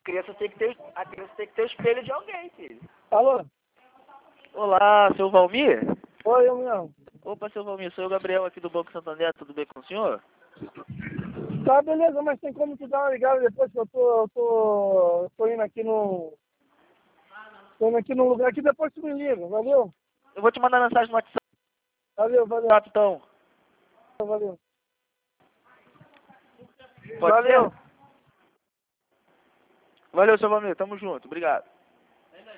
A criança tem que ter o espelho de alguém, filho. Alô? Olá, seu Valmir? Oi, eu mesmo. Opa, seu Valmir, sou o Gabriel aqui do Banco Santander, tudo bem com o senhor? Tá, beleza, mas tem como tu dar uma ligada depois que eu tô indo aqui no... Tô indo aqui no lugar aqui, depois tu me liga, valeu? Eu vou te mandar mensagem no WhatsApp, Valeu. então. Valeu. Pode Valeu. ser? Valeu, seu Valmir, tamo junto, obrigado.